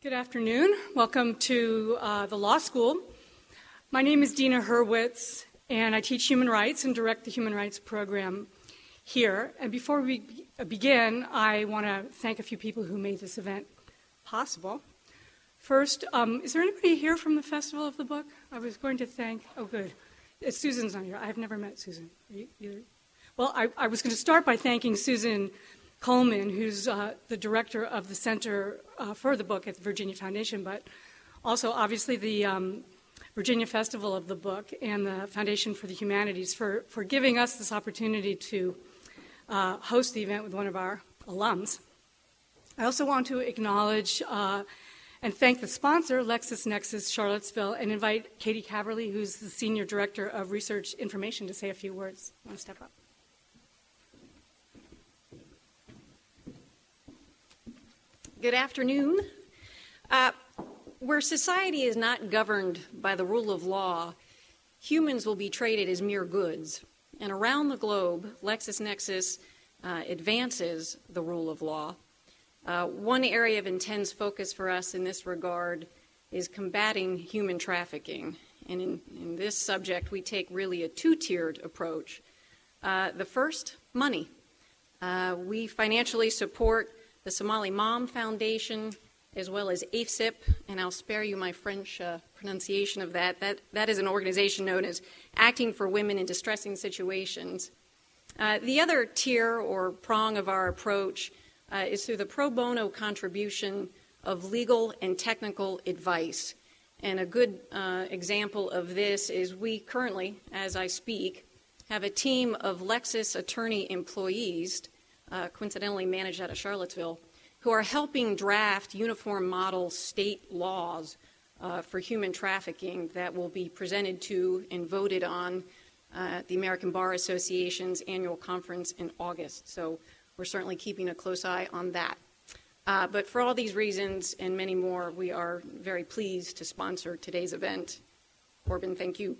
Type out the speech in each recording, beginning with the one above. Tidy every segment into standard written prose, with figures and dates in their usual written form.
Good afternoon. Welcome to the law school. My name is Dina Hurwitz, and I teach human rights and direct the human rights program here. And before we begin, I want to thank a few people who made this event possible. First, is there anybody here from the Festival of the Book? I was going to thank, oh good, Susan's not here. I've never met Susan. Are you either? Well, I was going to start by thanking Susan Coleman, who's the director of the Center for the Book at the Virginia Foundation, but also obviously the Virginia Festival of the Book and the Foundation for the Humanities for giving us this opportunity to host the event with one of our alums. I also want to acknowledge and thank the sponsor, LexisNexis Charlottesville, and invite Katie Caverly, who's the Senior Director of Research Information, to say a few words. Want to step up? Good afternoon. Where society is not governed by the rule of law, humans will be traded as mere goods. And around the globe, LexisNexis advances the rule of law. One area of intense focus for us in this regard is combating human trafficking. And in this subject, we take really a two-tiered approach. The first, money. We financially support the Somali Mom Foundation, as well as AFSIP, and I'll spare you my French pronunciation of that. That is an organization known as Acting for Women in Distressing Situations. The other tier or prong of our approach is through the pro bono contribution of legal and technical advice. And a good example of this is we currently, as I speak, have a team of Lexis attorney employees coincidentally managed out of Charlottesville, who are helping draft uniform model state laws for human trafficking that will be presented to and voted on at the American Bar Association's annual conference in August. So we're certainly keeping a close eye on that. But for all these reasons and many more, we are very pleased to sponsor today's event. Corbin, thank you.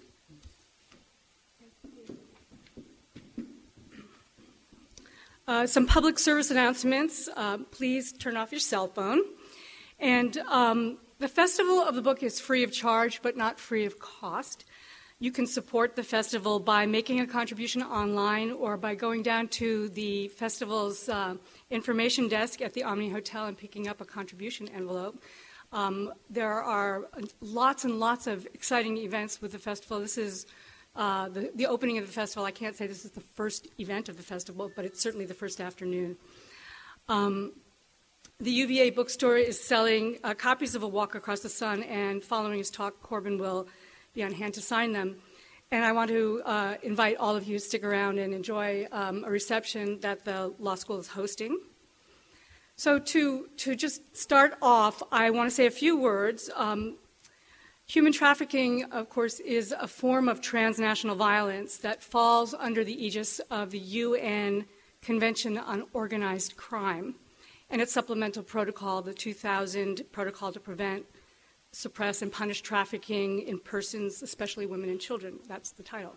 Some public service announcements. Please turn off your cell phone. And the Festival of the Book is free of charge, but not free of cost. You can support the festival by making a contribution online or by going down to the festival's information desk at the Omni Hotel and picking up a contribution envelope. There are lots and lots of exciting events with the festival. This is the opening of the festival. I can't say this is the first event of the festival, but it's certainly the first afternoon. The UVA bookstore is selling copies of A Walk Across the Sun, and following his talk, Corbin will be on hand to sign them. And I want to invite all of you to stick around and enjoy a reception that the law school is hosting. So to just start off, I want to say a few words. Human trafficking, of course, is a form of transnational violence that falls under the aegis of the UN Convention on Organized Crime and its supplemental protocol, the 2000 Protocol to Prevent, Suppress, and Punish Trafficking in Persons, especially women and children. That's the title.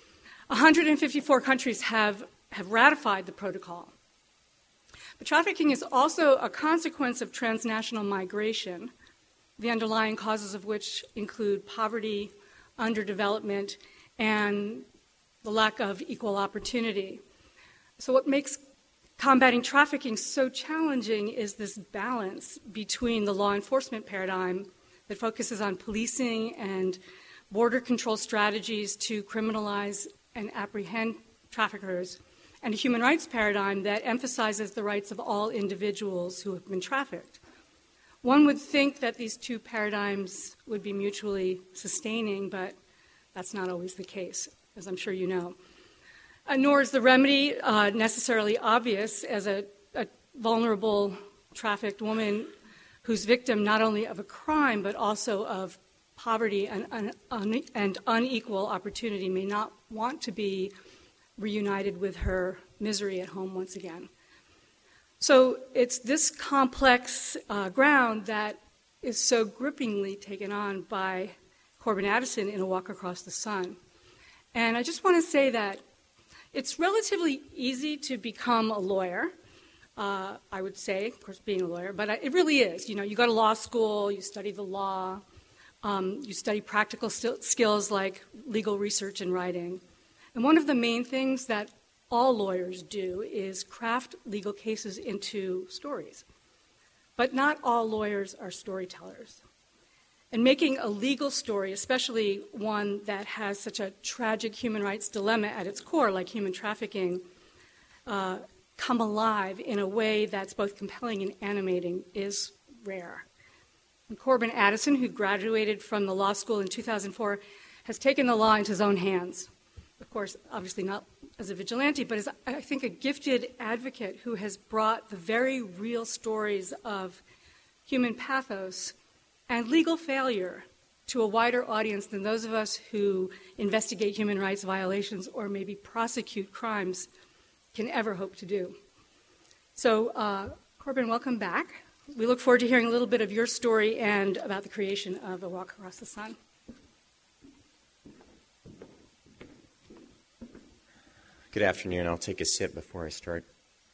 154 countries have ratified the protocol. But trafficking is also a consequence of transnational migration, the underlying causes of which include poverty, underdevelopment, and the lack of equal opportunity. So what makes combating trafficking so challenging is this balance between the law enforcement paradigm that focuses on policing and border control strategies to criminalize and apprehend traffickers, and a human rights paradigm that emphasizes the rights of all individuals who have been trafficked. One would think that these two paradigms would be mutually sustaining, but that's not always the case, as I'm sure you know. Nor is the remedy necessarily obvious, as a vulnerable trafficked woman who's victim not only of a crime but also of poverty and unequal opportunity may not want to be reunited with her misery at home once again. So it's this complex ground that is so grippingly taken on by Corbin Addison in A Walk Across the Sun. And I just want to say that it's relatively easy to become a lawyer. I would say, of course, being a lawyer, but it really is. You know, you go to law school, you study the law, you study practical skills like legal research and writing. And one of the main things that all lawyers do is craft legal cases into stories. But not all lawyers are storytellers. And making a legal story, especially one that has such a tragic human rights dilemma at its core, like human trafficking, come alive in a way that's both compelling and animating is rare. And Corbin Addison, who graduated from the law school in 2004, has taken the law into his own hands. Of course, obviously not as a vigilante, but as, I think, a gifted advocate who has brought the very real stories of human pathos and legal failure to a wider audience than those of us who investigate human rights violations or maybe prosecute crimes can ever hope to do. So, Corbin, welcome back. We look forward to hearing a little bit of your story and about the creation of A Walk Across the Sun. Good afternoon. I'll take a sip before I start.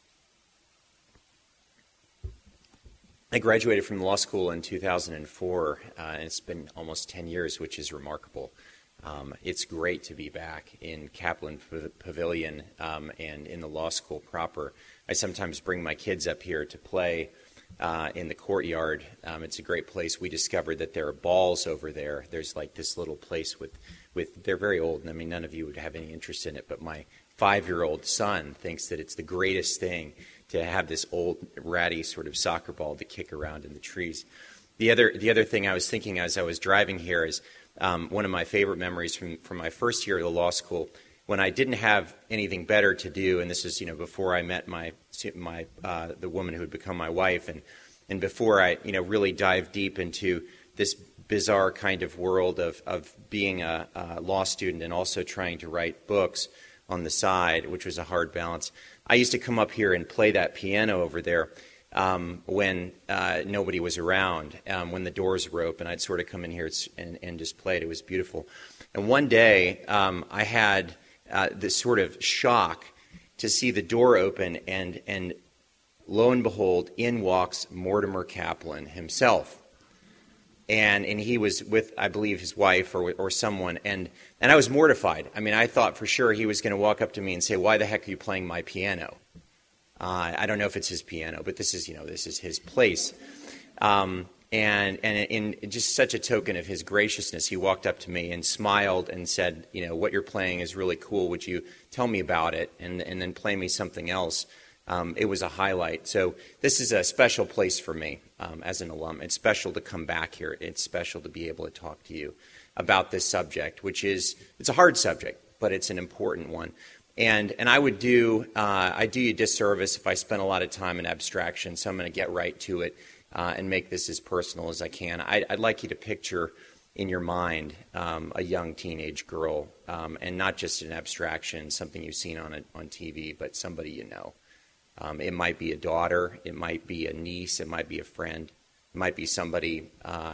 I graduated from law school in 2004, and it's been almost 10 years, which is remarkable. It's great to be back in Kaplan Pavilion and in the law school proper. I sometimes bring my kids up here to play in the courtyard. It's a great place. We discovered that there are balls over there. There's like this little place with they're very old, and I mean, none of you would have any interest in it, but my 5-year-old son thinks that it's the greatest thing to have this old, ratty sort of soccer ball to kick around in the trees. The other thing I was thinking as I was driving here is one of my favorite memories from my first year of the law school, when I didn't have anything better to do, and this is before I met the woman who would become my wife, and before I really dived deep into this bizarre kind of world of being a law student and also trying to write books on the side, which was a hard balance. I used to come up here and play that piano over there when nobody was around, when the doors were open. I'd sort of come in here and just play it. It was beautiful. And one day I had this sort of shock to see the door open, and lo and behold, in walks Mortimer Kaplan himself. And he was with, I believe, his wife or someone, and I was mortified. I mean, I thought for sure he was going to walk up to me and say, "Why the heck are you playing my piano?" I don't know if it's his piano, but this is his place. And in just such a token of his graciousness, he walked up to me and smiled and said, "What you're playing is really cool. Would you tell me about it and then play me something else?" It was a highlight. So this is a special place for me as an alum. It's special to come back here. It's special to be able to talk to you about this subject, it's a hard subject, but it's an important one. And I would do you a disservice if I spent a lot of time in abstraction, so I'm going to get right to it and make this as personal as I can. I'd like you to picture in your mind a young teenage girl, and not just an abstraction, something you've seen on TV, but somebody you know. It might be a daughter, it might be a niece, it might be a friend, it might be somebody,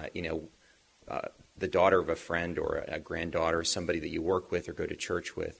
the daughter of a friend or a granddaughter, somebody that you work with or go to church with.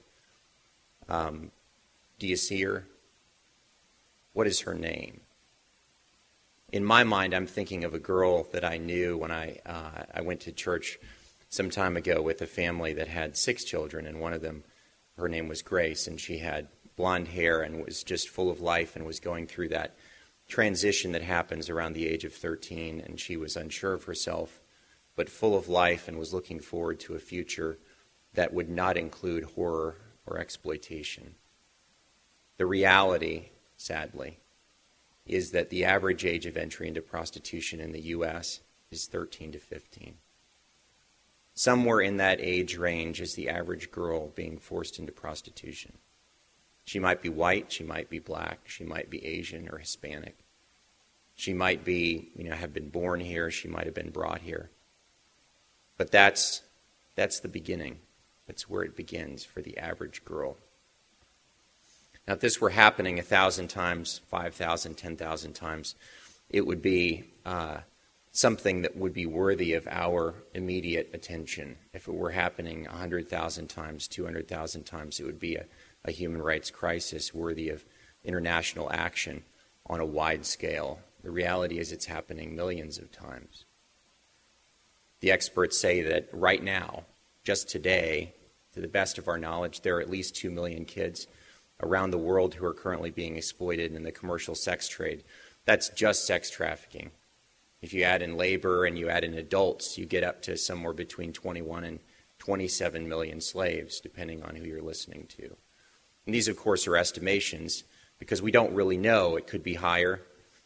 Do you see her? What is her name? In my mind, I'm thinking of a girl that I knew when I went to church some time ago with a family that had 6 children, and one of them, her name was Grace, and she had blonde hair and was just full of life and was going through that transition that happens around the age of 13, and she was unsure of herself, but full of life and was looking forward to a future that would not include horror or exploitation. The reality, sadly, is that the average age of entry into prostitution in the U.S. is 13 to 15. Somewhere in that age range is the average girl being forced into prostitution. She might be white, she might be black, she might be Asian or Hispanic. She might be, have been born here, she might have been brought here. But that's the beginning. That's where it begins for the average girl. Now, if this were happening 1,000 times, 5,000, 10,000 times, it would be something that would be worthy of our immediate attention. If it were happening 100,000 times, 200,000 times, it would be a human rights crisis worthy of international action. on a wide scale. The reality is it's happening millions of times. The experts say that right now, just today, to the best of our knowledge, there are at least 2 million kids around the world who are currently being exploited in the commercial sex trade. That's just sex trafficking. If you add in labor and you add in adults, you get up to somewhere between 21 and 27 million slaves, depending on who you're listening to. And these, of course, are estimations because we don't really know. It could be higher.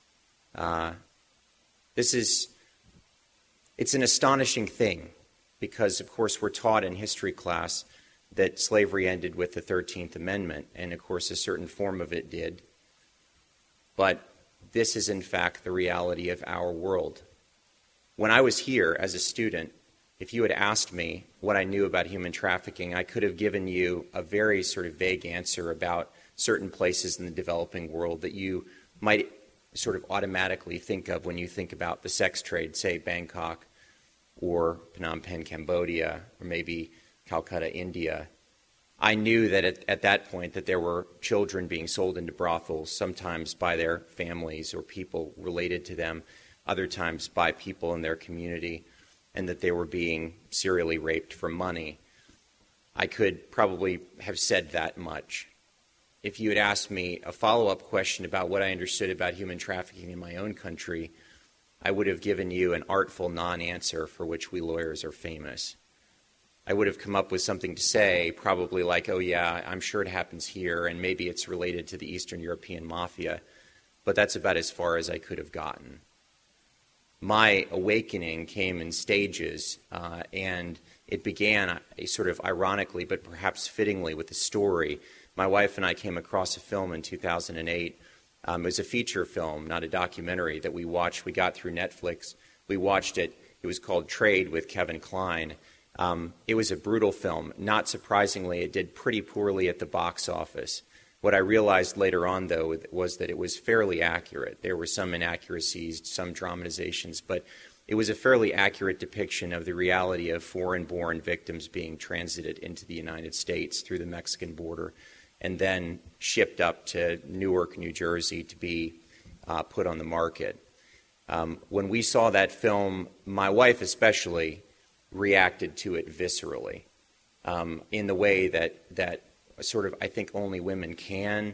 It's an astonishing thing because, of course, we're taught in history class that slavery ended with the 13th Amendment, and, of course, a certain form of it did. But this is, in fact, the reality of our world. When I was here as a student, if you had asked me what I knew about human trafficking, I could have given you a very sort of vague answer about certain places in the developing world that you might sort of automatically think of when you think about the sex trade, say Bangkok or Phnom Penh, Cambodia, or maybe Calcutta, India. I knew that at that point that there were children being sold into brothels, sometimes by their families or people related to them, other times by people in their community, and that they were being serially raped for money. I could probably have said that much. If you had asked me a follow-up question about what I understood about human trafficking in my own country, I would have given you an artful non-answer for which we lawyers are famous. I would have come up with something to say, probably like, oh yeah, I'm sure it happens here, and maybe it's related to the Eastern European mafia, but that's about as far as I could have gotten. My awakening came in stages, and it began sort of ironically, but perhaps fittingly, with a story. My wife and I came across a film in 2008. It was a feature film, not a documentary, that we watched. We got through Netflix. We watched it. It was called Trade with Kevin Kline. It was a brutal film. Not surprisingly, it did pretty poorly at the box office. What I realized later on, though, was that it was fairly accurate. There were some inaccuracies, some dramatizations, but it was a fairly accurate depiction of the reality of foreign-born victims being transited into the United States through the Mexican border and then shipped up to Newark, New Jersey to be put on the market. When we saw that film, my wife especially reacted to it viscerally in the way that sort of I think only women can,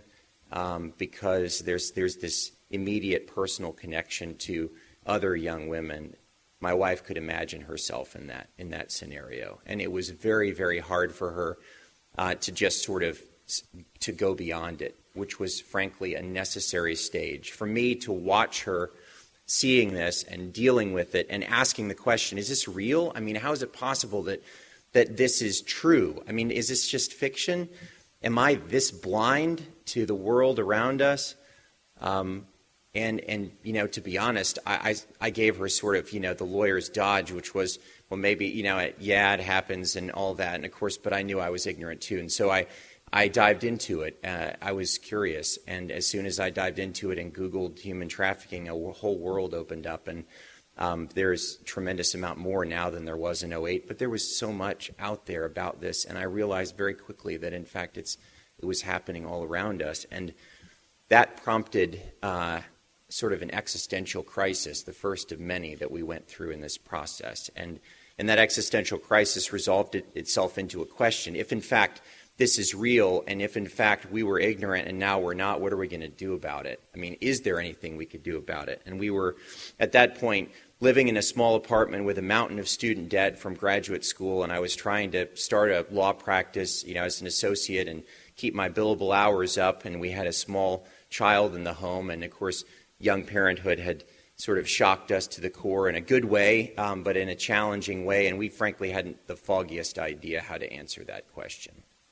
because there's this immediate personal connection to other young women. My wife could imagine herself in that scenario, and it was very, very hard for her to just sort of to go beyond it, which was frankly a necessary stage for me to watch her seeing this and dealing with it and asking the question, is this real? I mean, how is it possible that this is true? I mean, is this just fiction? Am I this blind to the world around us? And you know, to be honest, I gave her sort of, you know, the lawyer's dodge, which was, well, maybe, you know, it happens and all that. And of course, but I knew I was ignorant too. And so I dived into it. I was curious. And as soon as I dived into it and Googled human trafficking, a whole world opened up. And there's a tremendous amount more now than there was in 2008. But there was so much out there about this. And I realized very quickly that, in fact, it was happening all around us. And that prompted sort of an existential crisis, the first of many that we went through in this process. And that existential crisis resolved itself into a question. If, in fact, this is real, and if, in fact, we were ignorant and now we're not, what are we going to do about it? I mean, is there anything we could do about it? And we were, at that point, living in a small apartment with a mountain of student debt from graduate school, and I was trying to start a law practice, you know, as an associate and keep my billable hours up, and we had a small child in the home, and, of course, young parenthood had sort of shocked us to the core in a good way, but in a challenging way, and we frankly hadn't the foggiest idea how to answer that question.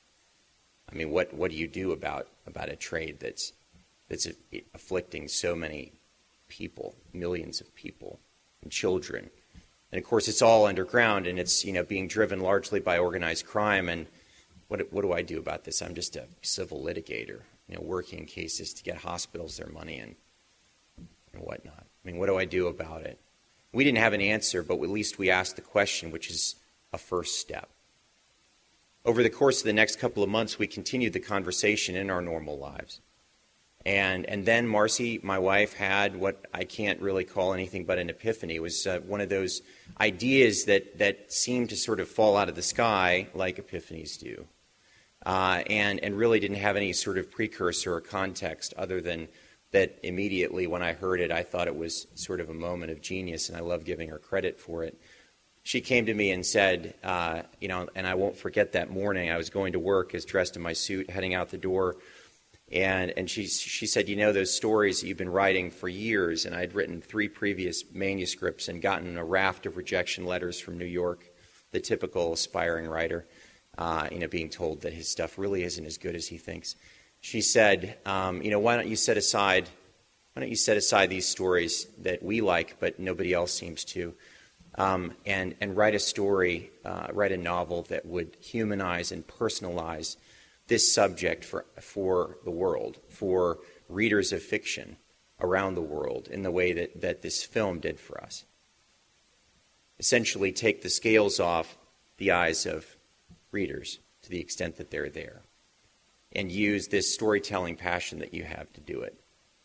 I mean, what do you do about a trade that's afflicting so many people, millions of people, and children? And of course, it's all underground, and it's, you know, being driven largely by organized crime. And what do I do about this? I'm just a civil litigator, you know, working cases to get hospitals their money and whatnot. I mean, what do I do about it? We didn't have an answer, but at least we asked the question, which is a first step. Over the course of the next couple of months, we continued the conversation in our normal lives. And then Marcy, my wife, had what I can't really call anything but an epiphany. It was one of those ideas that seemed to sort of fall out of the sky like epiphanies do. And really didn't have any sort of precursor or context other than that immediately when I heard it, I thought it was sort of a moment of genius, and I love giving her credit for it. She came to me and said, and I won't forget that morning, I was going to work as dressed in my suit, heading out the door, and she said, those stories that you've been writing for years, and I'd written 3 previous manuscripts and gotten a raft of rejection letters from New York, the typical aspiring writer, being told that his stuff really isn't as good as he thinks. She said, why don't you set aside these stories that we like but nobody else seems to, and write a story, write a novel that would humanize and personalize this subject for the world, for readers of fiction around the world in the way that this film did for us. Essentially take the scales off the eyes of readers to the extent that they're there, and use this storytelling passion that you have to do it.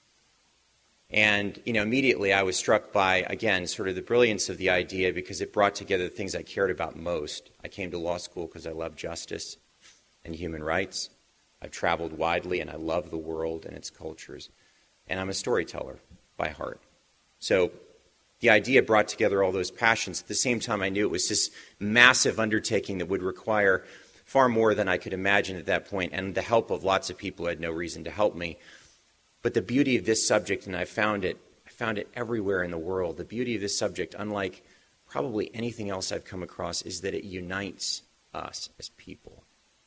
And, immediately I was struck by, again, sort of the brilliance of the idea because it brought together the things I cared about most. I came to law school because I love justice and human rights. I've traveled widely and I love the world and its cultures. And I'm a storyteller by heart. So the idea brought together all those passions. At the same time, I knew it was this massive undertaking that would require far more than I could imagine at that point, and the help of lots of people who had no reason to help me. But the beauty of this subject, and I found it everywhere in the world, the beauty of this subject, unlike probably anything else I've come across, is that it unites us as people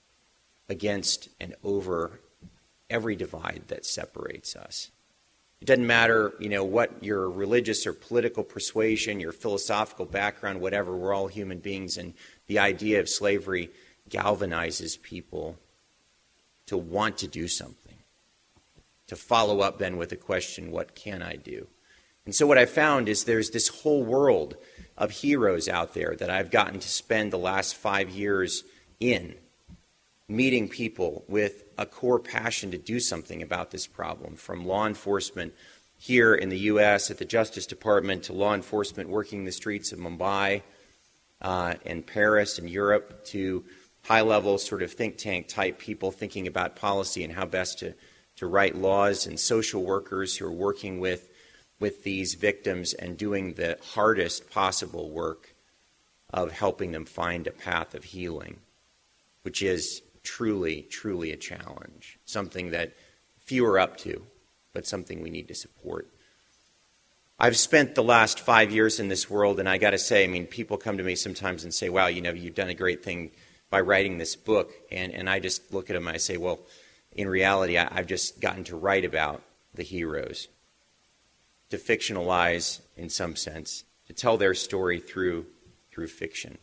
against and over every divide that separates us. It doesn't matter, what your religious or political persuasion, your philosophical background, whatever, we're all human beings, and the idea of slavery galvanizes people to want to do something, to follow up then with the question, what can I do? And so what I found is there's this whole world of heroes out there that I've gotten to spend the last 5 years in, meeting people with a core passion to do something about this problem, from law enforcement here in the U.S. at the Justice Department to law enforcement working the streets of Mumbai and Paris and Europe, to high-level sort of think tank type people thinking about policy and how best to write laws, and social workers who are working with these victims and doing the hardest possible work of helping them find a path of healing, which is truly, truly a challenge, something that few are up to, but something we need to support. I've spent the last 5 years in this world, and I got to say, people come to me sometimes and say, wow, you've done a great thing by writing this book, and I just look at them and I say, well, in reality, I've just gotten to write about the heroes, to fictionalize, in some sense, to tell their story through fiction.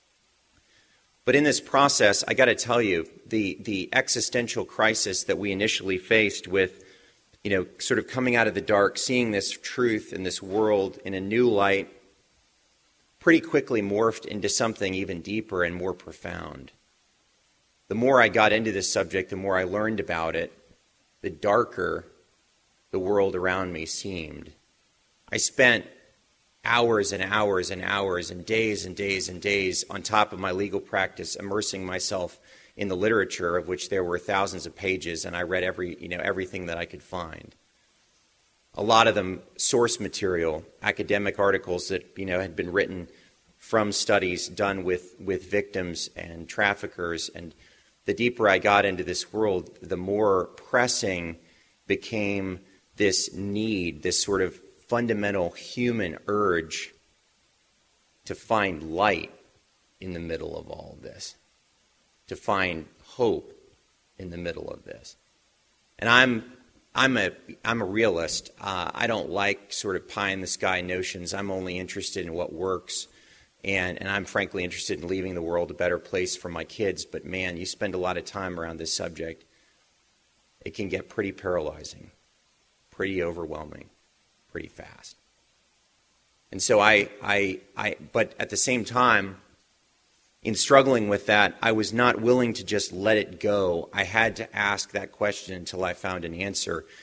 But in this process, I got to tell you, the existential crisis that we initially faced with, sort of coming out of the dark, seeing this truth in this world in a new light, pretty quickly morphed into something even deeper and more profound. The more I got into this subject, the more I learned about it, the darker the world around me seemed. I spent hours and hours and hours and days and days and days on top of my legal practice immersing myself in the literature, of which there were thousands of pages, and I read everything that I could find. A lot of them source material, academic articles that had been written from studies done with victims and traffickers. And the deeper I got into this world, the more pressing became this need, this sort of fundamental human urge to find light in the middle of all of this, to find hope in the middle of this. And I'm a realist. I don't like sort of pie in the sky notions. I'm only interested in what works, and I'm frankly interested in leaving the world a better place for my kids. But man, you spend a lot of time around this subject, it can get pretty paralyzing, pretty overwhelming, pretty fast. And so but at the same time, in struggling with that, I was not willing to just let it go. I had to ask that question until I found an answer.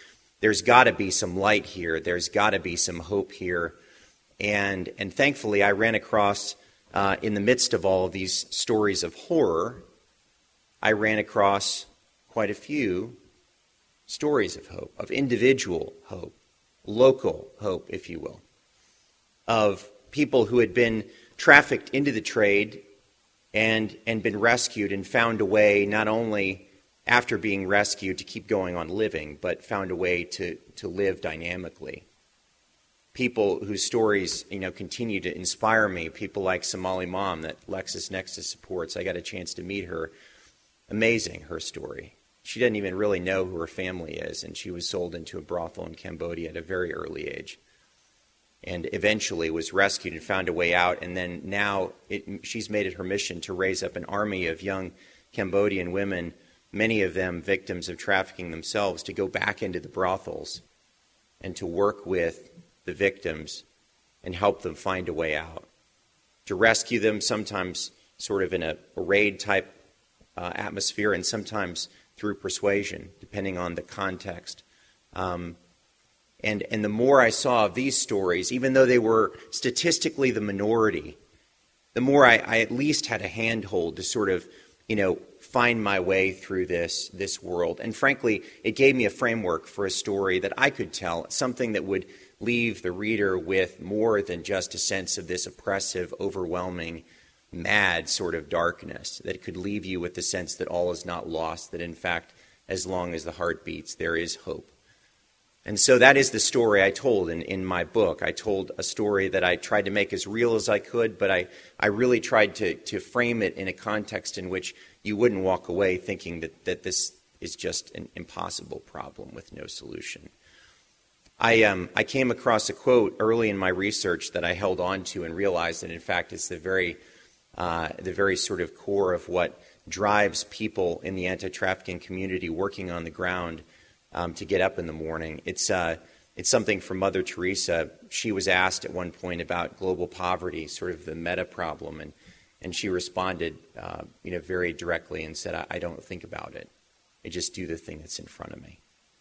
there's got to be some light here. There's got to be some hope here. And thankfully, I ran across, in the midst of all of these stories of horror, I ran across quite a few stories of hope, of individual hope, local hope, if you will, of people who had been trafficked into the trade and been rescued and found a way, not only after being rescued, to keep going on living, but found a way to live dynamically. People whose stories, continue to inspire me. People like Somali Mom that LexisNexis supports. I got a chance to meet her. Amazing, her story. She doesn't even really know who her family is, and she was sold into a brothel in Cambodia at a very early age, and eventually was rescued and found a way out. And then now she's made it her mission to raise up an army of young Cambodian women, many of them victims of trafficking themselves, to go back into the brothels and to work with the victims and help them find a way out, to rescue them, sometimes sort of in a raid type atmosphere, and sometimes through persuasion, depending on the context. And the more I saw of these stories, even though they were statistically the minority, the more I at least had a handhold to sort of, find my way through this world. And frankly, it gave me a framework for a story that I could tell, something that would leave the reader with more than just a sense of this oppressive, overwhelming, mad sort of darkness, that could leave you with the sense that all is not lost, that in fact, as long as the heart beats, there is hope. And so that is the story I told in my book. I told a story that I tried to make as real as I could, but I really tried to frame it in a context in which you wouldn't walk away thinking that this is just an impossible problem with no solution. I came across a quote early in my research that I held on to and realized that in fact it's the very sort of core of what drives people in the anti-trafficking community working on the ground to get up in the morning. It's something from Mother Teresa. She was asked at one point about global poverty, sort of the meta problem, and she responded, very directly and said, "I don't think about it. I just do the thing that's in front of me."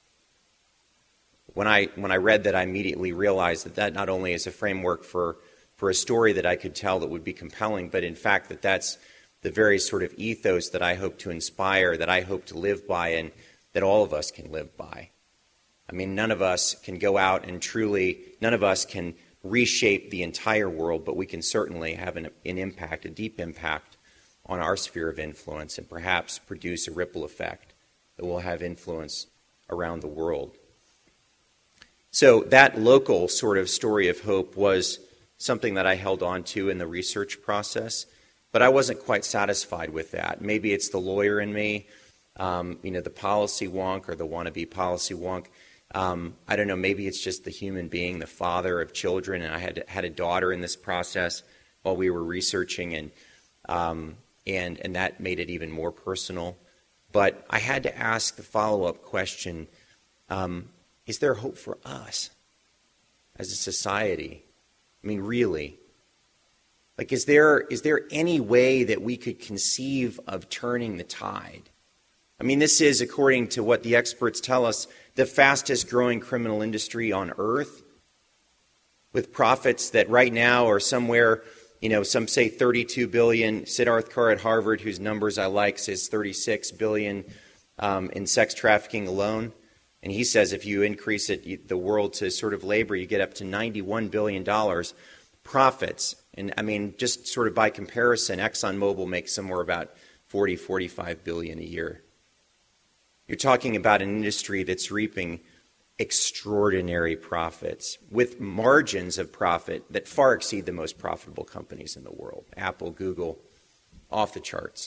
When I read that, I immediately realized that not only is a framework for a story that I could tell that would be compelling, but in fact that's the very sort of ethos that I hope to inspire, that I hope to live by, and that all of us can live by. I mean, none of us can go out and none of us can reshape the entire world, but we can certainly have an impact, a deep impact on our sphere of influence, and perhaps produce a ripple effect that will have influence around the world. So that local sort of story of hope was something that I held on to in the research process, but I wasn't quite satisfied with that. Maybe it's the lawyer in me, the policy wonk or the wannabe policy wonk. I don't know, maybe it's just the human being, the father of children, and I had a daughter in this process while we were researching, and that made it even more personal. But I had to ask the follow-up question, is there hope for us as a society? I mean, really? Like, is there any way that we could conceive of turning the tide? I mean, this is, according to what the experts tell us, the fastest growing criminal industry on earth, with profits that right now are somewhere, some say 32 billion. Siddharth Kar at Harvard, whose numbers I like, says 36 billion in sex trafficking alone. And he says if you increase the world to sort of labor, you get up to $91 billion profits. And I mean, just sort of by comparison, ExxonMobil makes somewhere about 45 billion a year. You're talking about an industry that's reaping extraordinary profits with margins of profit that far exceed the most profitable companies in the world. Apple, Google, off the charts.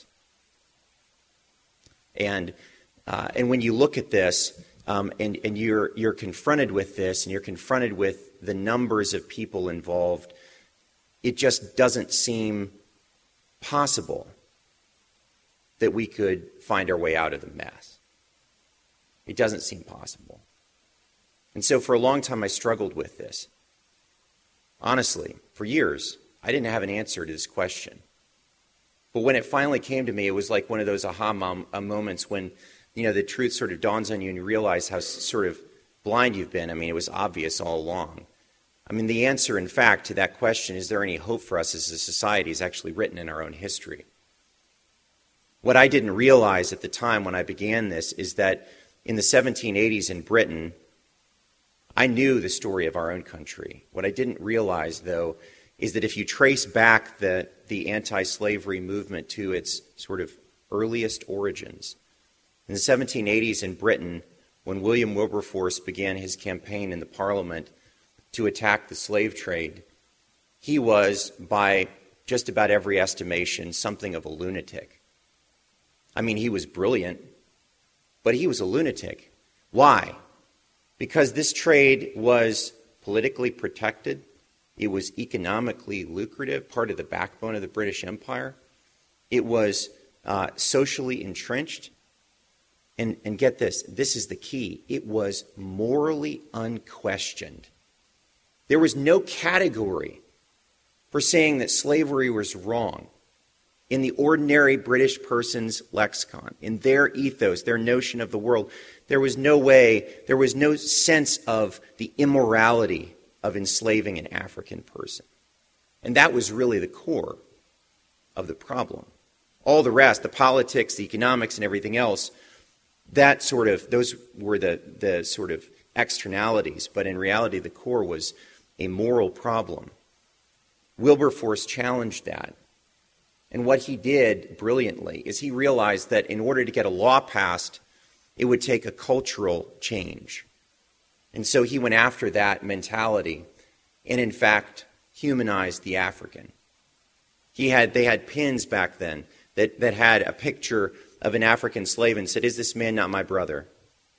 And when you look at this, and you're confronted with this, and you're confronted with the numbers of people involved, it just doesn't seem possible that we could find our way out of the mess. It doesn't seem possible. And so for a long time I struggled with this. Honestly, for years, I didn't have an answer to this question. But when it finally came to me, it was like one of those aha moments when the truth sort of dawns on you and you realize how sort of blind you've been. I mean, it was obvious all along. I mean, the answer, in fact, to that question, is there any hope for us as a society, is actually written in our own history. What I didn't realize at the time when I began this is that in the 1780s in Britain, I knew the story of our own country. What I didn't realize, though, is that if you trace back the anti-slavery movement to its sort of earliest origins, in the 1780s in Britain, when William Wilberforce began his campaign in the Parliament to attack the slave trade, he was, by just about every estimation, something of a lunatic. I mean, he was brilliant, but he was a lunatic. Why? Because this trade was politically protected. It was economically lucrative, part of the backbone of the British Empire. It was socially entrenched. And get this is the key. It was morally unquestioned. There was no category for saying that slavery was wrong in the ordinary British person's lexicon, in their ethos, their notion of the world. There was no way, there was no sense of the immorality of enslaving an African person. And that was really the core of the problem. All the rest, the politics, the economics, and everything else, those were the sort of externalities, but in reality the core was a moral problem. Wilberforce challenged that. And what he did brilliantly is he realized that in order to get a law passed, it would take a cultural change. And so he went after that mentality and, in fact, humanized the African. They had pins back then that had a picture of an African slave and said, "Is this man not my brother?"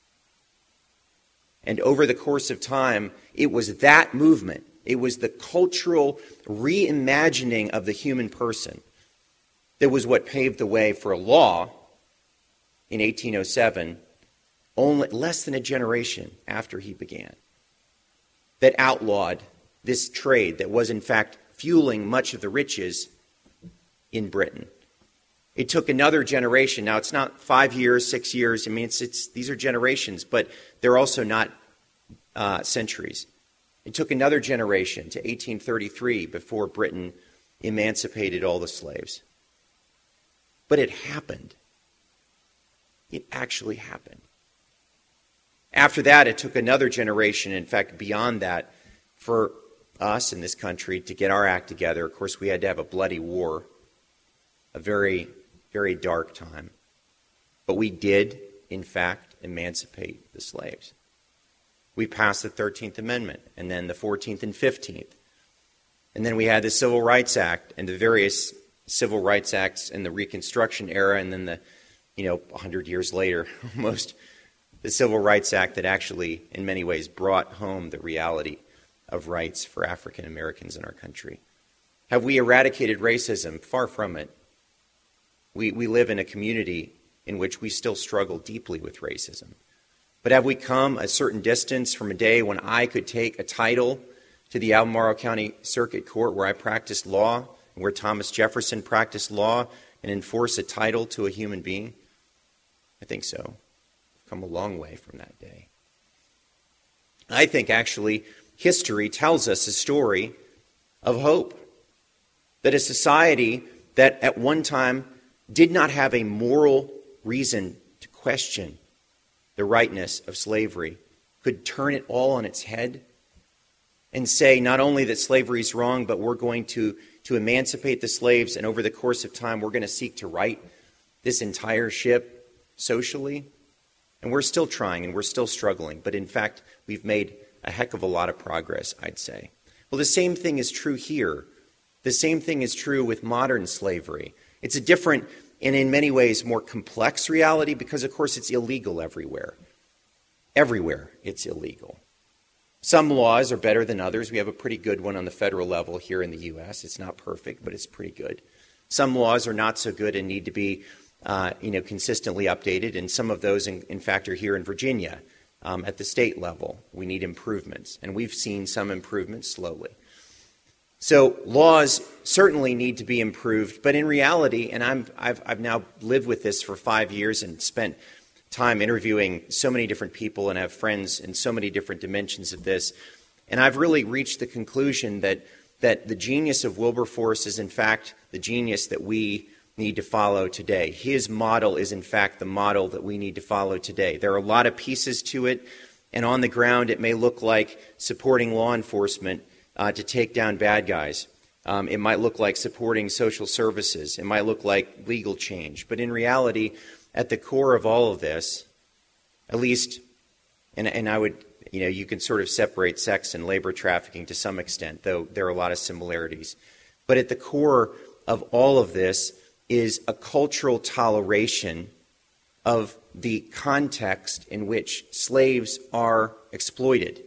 And over the course of time, it was that movement, it was the cultural reimagining of the human person that was what paved the way for a law in 1807, only less than a generation after he began, that outlawed this trade that was in fact fueling much of the riches in Britain. It took another generation. Now, it's not 5 years, 6 years. I mean, these are generations, but they're also not centuries. It took another generation to 1833 before Britain emancipated all the slaves. But it happened. It actually happened. After that, it took another generation, in fact, beyond that, for us in this country to get our act together. Of course, we had to have a bloody war, a very, very dark time. But we did, in fact, emancipate the slaves. We passed the 13th Amendment, and then the 14th and 15th. And then we had the Civil Rights Act and the various Civil Rights Acts in the Reconstruction era, and then 100 years later, almost, the Civil Rights Act that actually, in many ways, brought home the reality of rights for African Americans in our country. Have we eradicated racism? Far from it. We live in a community in which we still struggle deeply with racism. But have we come a certain distance from a day when I could take a title to the Albemarle County Circuit Court where I practiced law, and where Thomas Jefferson practiced law, and enforce a title to a human being? I think so. We've come a long way from that day. I think actually history tells us a story of hope. That a society that at one time did not have a moral reason to question the rightness of slavery could turn it all on its head and say not only that slavery is wrong, but we're going to emancipate the slaves, and over the course of time we're going to seek to right this entire ship socially. And we're still trying and we're still struggling, but in fact we've made a heck of a lot of progress, I'd say. Well, the same thing is true here. The same thing is true with modern slavery. It's a different and in many ways more complex reality because, of course, it's illegal everywhere. Everywhere it's illegal. Some laws are better than others. We have a pretty good one on the federal level here in the U.S. It's not perfect, but it's pretty good. Some laws are not so good and need to be consistently updated, and some of those, in fact, are here in Virginia at the state level. We need improvements, and we've seen some improvements slowly. So laws certainly need to be improved, but in reality, and I've now lived with this for 5 years and spent time interviewing so many different people and have friends in so many different dimensions of this. And I've really reached the conclusion that the genius of Wilberforce is in fact the genius that we need to follow today. His model is in fact the model that we need to follow today. There are a lot of pieces to it, and on the ground it may look like supporting law enforcement to take down bad guys. It might look like supporting social services. It might look like legal change. But in reality, at the core of all of this, at least, and I would, you can sort of separate sex and labor trafficking to some extent, though there are a lot of similarities. But at the core of all of this is a cultural toleration of the context in which slaves are exploited.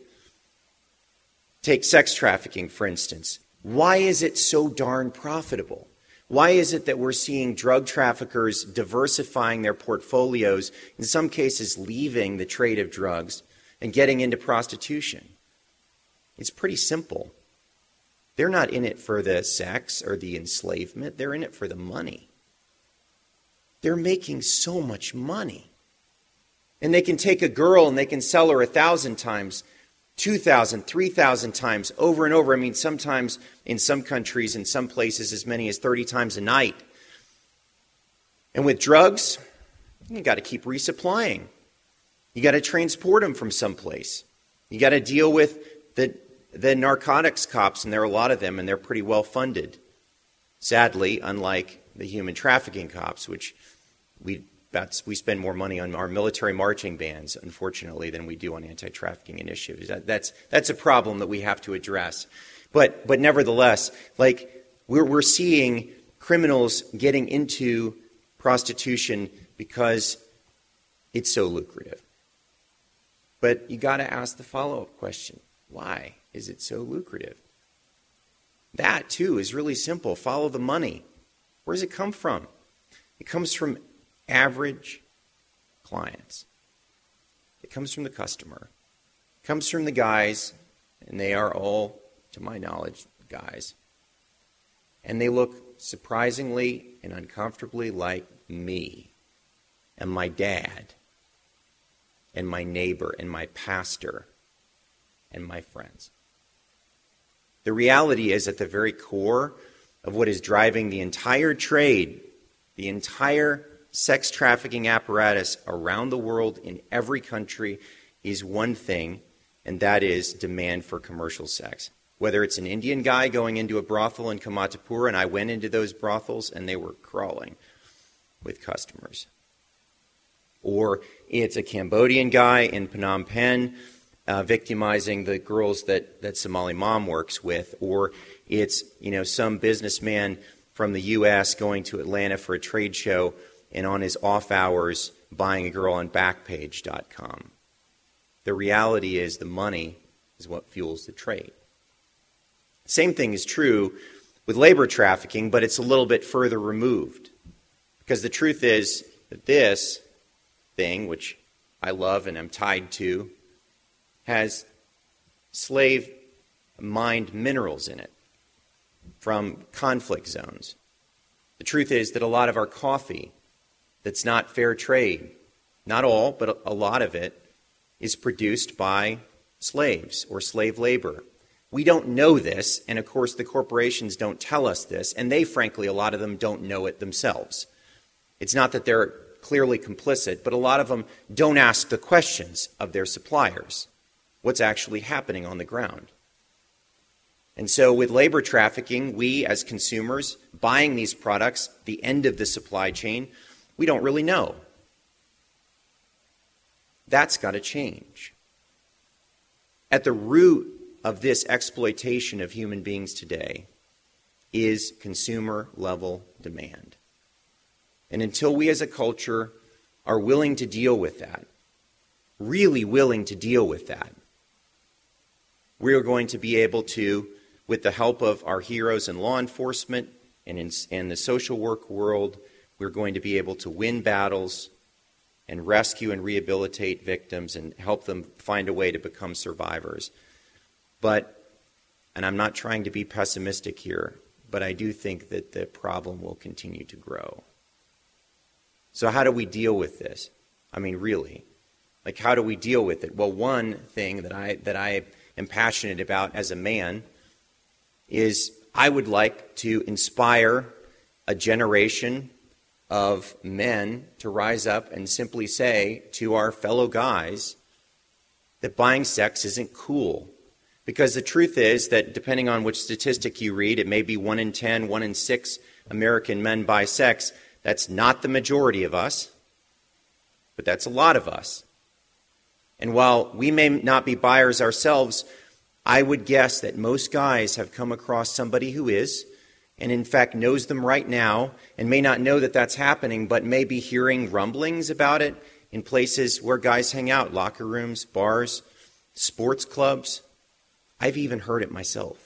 Take sex trafficking, for instance. Why is it so darn profitable? Why is it that we're seeing drug traffickers diversifying their portfolios, in some cases leaving the trade of drugs and getting into prostitution? It's pretty simple. They're not in it for the sex or the enslavement. They're in it for the money. They're making so much money. And they can take a girl and they can sell her 1,000 times, 2,000, 3,000 times, over and over. I mean, sometimes in some countries, in some places, as many as 30 times a night. And with drugs, you got to keep resupplying. You got to transport them from someplace. You got to deal with the narcotics cops, and there are a lot of them, and they're pretty well funded. Sadly, unlike the human trafficking cops, which we spend more money on our military marching bands, unfortunately, than we do on anti-trafficking initiatives. That's a problem that we have to address. But nevertheless, we're seeing criminals getting into prostitution because it's so lucrative. But you got to ask the follow-up question: why is it so lucrative? That too is really simple. Follow the money. Where does it come from? It comes from average clients. It comes from the customer. It comes from the guys, and they are all, to my knowledge, guys. And they look surprisingly and uncomfortably like me and my dad and my neighbor and my pastor and my friends. The reality is, at the very core of what is driving the entire trade, the entire sex trafficking apparatus around the world in every country, is one thing, and that is demand for commercial sex. Whether it's an Indian guy going into a brothel in Kamatapur, and I went into those brothels and they were crawling with customers. Or it's a Cambodian guy in Phnom Penh victimizing the girls that Somali mom works with. Or it's, some businessman from the U.S. going to Atlanta for a trade show and on his off hours buying a girl on Backpage.com. The reality is the money is what fuels the trade. Same thing is true with labor trafficking, but it's a little bit further removed. Because the truth is that this thing, which I love and am tied to, has slave-mined minerals in it from conflict zones. The truth is that a lot of our coffee that's not fair trade, not all, but a lot of it, is produced by slaves or slave labor. We don't know this, and of course the corporations don't tell us this, and they, frankly, a lot of them don't know it themselves. It's not that they're clearly complicit, but a lot of them don't ask the questions of their suppliers. What's actually happening on the ground? And so with labor trafficking, we as consumers buying these products, the end of the supply chain, we don't really know. That's got to change. At the root of this exploitation of human beings today is consumer-level demand. And until we as a culture are willing to deal with that, really willing to deal with that, we are going to be able to, with the help of our heroes in law enforcement and in the social work world, we're going to be able to win battles and rescue and rehabilitate victims and help them find a way to become survivors. But, and I'm not trying to be pessimistic here, but I do think that the problem will continue to grow. So how do we deal with this? I mean, really. Like, how do we deal with it? Well, one thing that I am passionate about as a man is I would like to inspire a generation of men to rise up and simply say to our fellow guys that buying sex isn't cool. Because the truth is that depending on which statistic you read, it may be 1 in 10, 1 in 6 American men buy sex. That's not the majority of us, but that's a lot of us. And while we may not be buyers ourselves, I would guess that most guys have come across somebody who is, and in fact knows them right now, and may not know that that's happening, but may be hearing rumblings about it in places where guys hang out, locker rooms, bars, sports clubs. I've even heard it myself.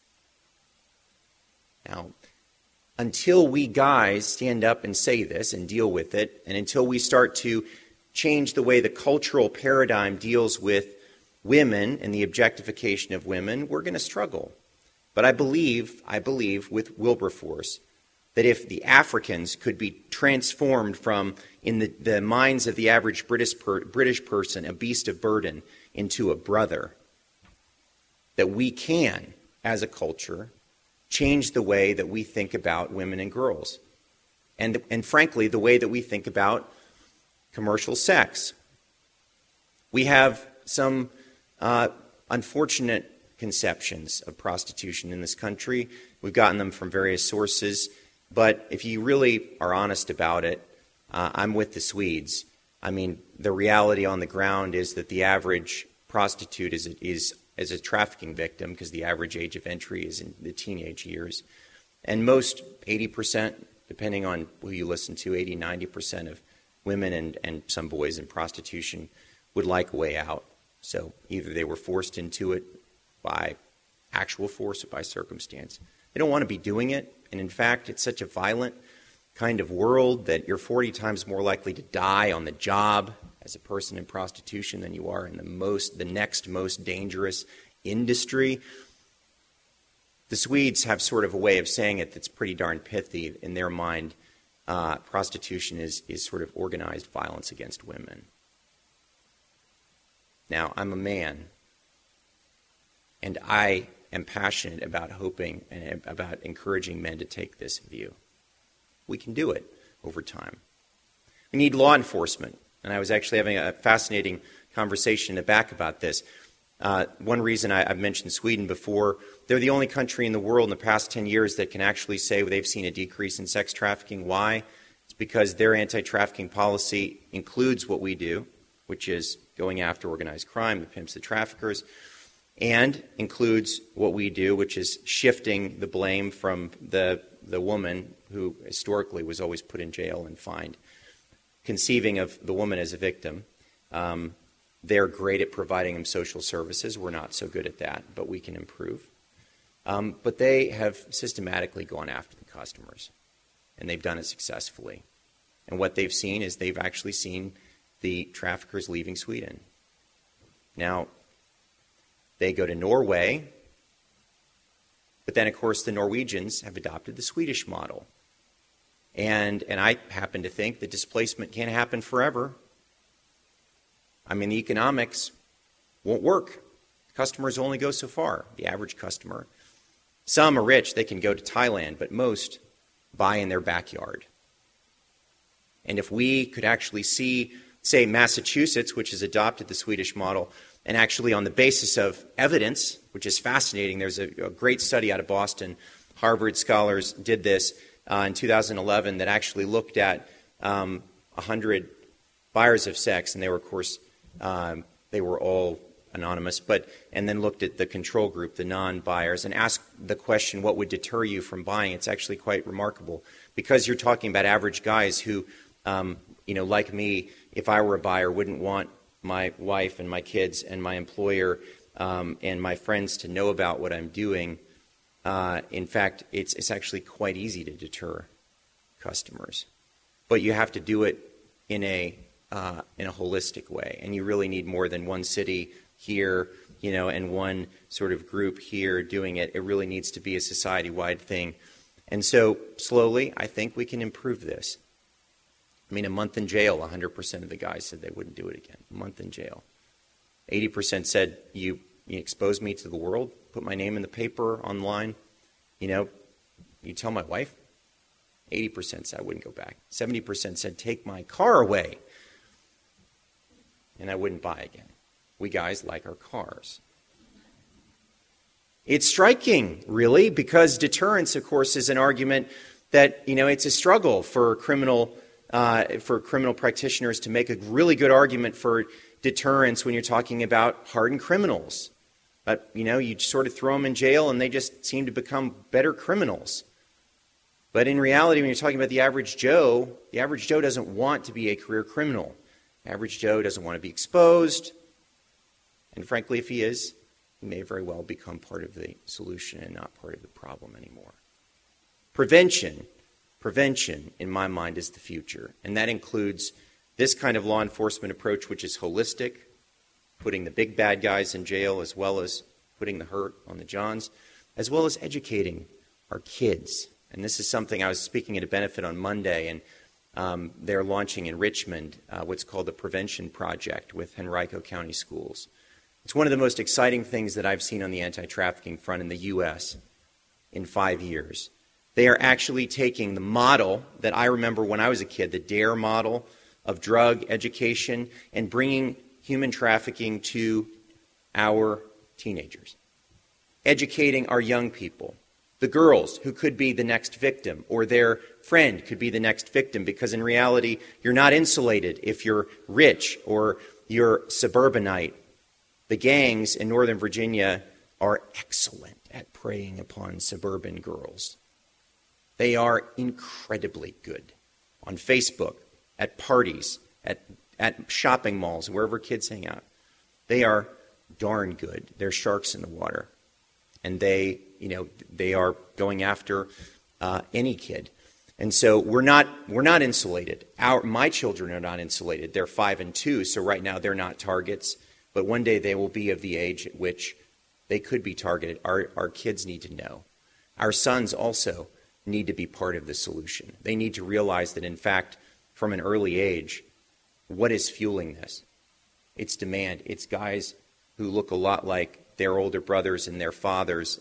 Now, until we guys stand up and say this and deal with it, and until we start to change the way the cultural paradigm deals with women and the objectification of women, we're going to struggle. But I believe with Wilberforce that if the Africans could be transformed from, in the minds of the average British person, a beast of burden, into a brother, that we can, as a culture, change the way that we think about women and girls. And frankly, the way that we think about commercial sex. We have some unfortunate conceptions of prostitution in this country. We've gotten them from various sources. But if you really are honest about it, I'm with the Swedes. I mean, the reality on the ground is that the average prostitute is a trafficking victim, because the average age of entry is in the teenage years. And most, 80%, depending on who you listen to, 80, 90% of women and some boys in prostitution would like a way out. So either they were forced into it by actual force or by circumstance. They don't want to be doing it. And in fact, it's such a violent kind of world that you're 40 times more likely to die on the job as a person in prostitution than you are in the next most dangerous industry. The Swedes have sort of a way of saying it that's pretty darn pithy. In their mind, prostitution is sort of organized violence against women. Now, I'm a man, and I am passionate about hoping and about encouraging men to take this view. We can do it over time. We need law enforcement. And I was actually having a fascinating conversation in the back about this. One reason I've mentioned Sweden before, they're the only country in the world in the past 10 years that can actually say they've seen a decrease in sex trafficking. Why? It's because their anti-trafficking policy includes what we do, which is going after organized crime, the pimps, the traffickers, and includes what we do, which is shifting the blame from the woman who historically was always put in jail and fined. Conceiving of the woman as a victim. They're great at providing them social services. We're not so good at that, but we can improve. But they have systematically gone after the customers, and they've done it successfully. And what they've seen is they've actually seen the traffickers leaving Sweden. Now, they go to Norway, but then, of course, the Norwegians have adopted the Swedish model. And I happen to think that displacement can't happen forever. I mean, the economics won't work. Customers only go so far, the average customer. Some are rich, they can go to Thailand, but most buy in their backyard. And if we could actually see, say, Massachusetts, which has adopted the Swedish model, and actually on the basis of evidence, which is fascinating, there's a great study out of Boston. Harvard scholars did this in 2011 that actually looked at 100 buyers of sex, and they were, of course, they were all anonymous, and then looked at the control group, the non-buyers, and asked the question, what would deter you from buying? It's actually quite remarkable, because you're talking about average guys who, like me, if I were a buyer, wouldn't want my wife and my kids and my employer and my friends to know about what I'm doing. In fact, it's actually quite easy to deter customers, but you have to do it in a holistic way, and you really need more than one city here, and one sort of group here doing it. It really needs to be a society-wide thing, and so slowly, I think we can improve this. I mean, a month in jail, 100% of the guys said they wouldn't do it again. A month in jail. 80% said, you expose me to the world, put my name in the paper, online, you tell my wife. 80% said I wouldn't go back. 70% said, take my car away. And I wouldn't buy again. We guys like our cars. It's striking, really, because deterrence, of course, is an argument that, it's a struggle for criminal practitioners to make a really good argument for deterrence when you're talking about hardened criminals. But, you sort of throw them in jail and they just seem to become better criminals. But in reality, when you're talking about the average Joe doesn't want to be a career criminal. The average Joe doesn't want to be exposed. And frankly, if he is, he may very well become part of the solution and not part of the problem anymore. Prevention, in my mind, is the future. And that includes this kind of law enforcement approach, which is holistic, putting the big bad guys in jail as well as putting the hurt on the Johns, as well as educating our kids. And this is something I was speaking at a benefit on Monday, and they're launching in Richmond what's called the Prevention Project with Henrico County Schools. It's one of the most exciting things that I've seen on the anti-trafficking front in the U.S. in 5 years. They are actually taking the model that I remember when I was a kid, the DARE model of drug education, and bringing human trafficking to our teenagers. Educating our young people, the girls who could be the next victim, or their friend could be the next victim, because in reality, you're not insulated if you're rich or you're suburbanite. The gangs in Northern Virginia are excellent at preying upon suburban girls. They are incredibly good on Facebook, at parties, at shopping malls, wherever kids hang out. They are darn good. They're sharks in the water. And they are going after any kid. And so we're not insulated. My children are not insulated. They're 5 and 2, so right now they're not targets. But one day they will be of the age at which they could be targeted. Our kids need to know. Our sons also need to be part of the solution. They need to realize that, in fact, from an early age, what is fueling this? It's demand. It's guys who look a lot like their older brothers and their fathers.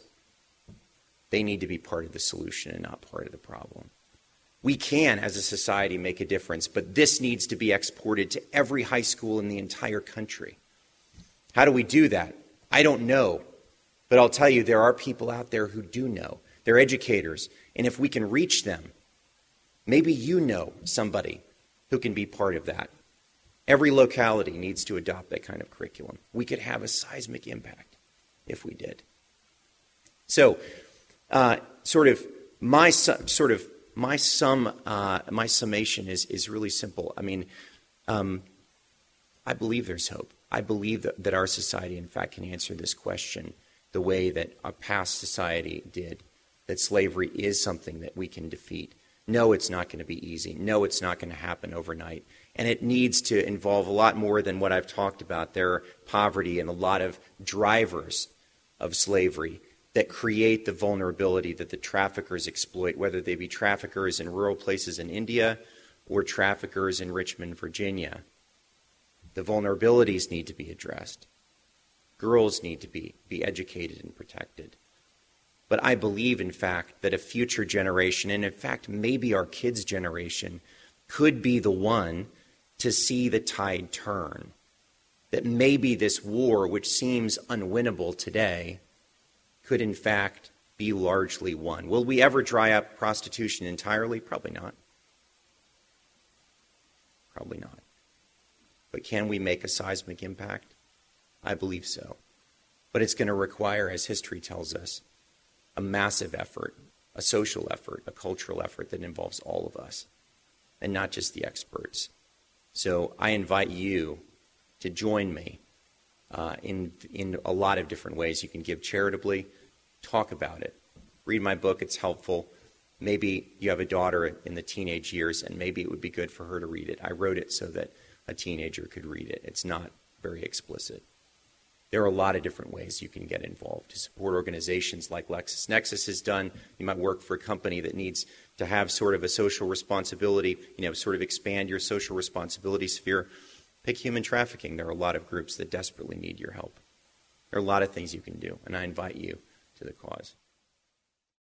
They need to be part of the solution and not part of the problem. We can, as a society, make a difference, but this needs to be exported to every high school in the entire country. How do we do that? I don't know, but I'll tell you, there are people out there who do know. They're educators, and if we can reach them, maybe you know somebody who can be part of that. Every locality needs to adopt that kind of curriculum. We could have a seismic impact if we did. So, my summation is really simple. I mean, I believe there's hope. I believe that our society, in fact, can answer this question the way that a past society did, that slavery is something that we can defeat. No, it's not going to be easy. No, it's not going to happen overnight. And it needs to involve a lot more than what I've talked about. There are poverty and a lot of drivers of slavery that create the vulnerability that the traffickers exploit, whether they be traffickers in rural places in India or traffickers in Richmond, Virginia. The vulnerabilities need to be addressed. Girls need to be educated and protected. But I believe, in fact, that a future generation, and in fact maybe our kids' generation, could be the one to see the tide turn. That maybe this war, which seems unwinnable today, could in fact be largely won. Will we ever dry up prostitution entirely? Probably not. Probably not. But can we make a seismic impact? I believe so. But it's going to require, as history tells us, a massive effort, a social effort, a cultural effort that involves all of us, and not just the experts. So I invite you to join me in a lot of different ways. You can give charitably, talk about it, read my book, it's helpful. Maybe you have a daughter in the teenage years, and maybe it would be good for her to read it. I wrote it so that a teenager could read it. It's not very explicit. There are a lot of different ways you can get involved to support organizations like LexisNexis has done. You might work for a company that needs to have sort of a social responsibility, sort of expand your social responsibility sphere. Pick human trafficking. There are a lot of groups that desperately need your help. There are a lot of things you can do, and I invite you to the cause.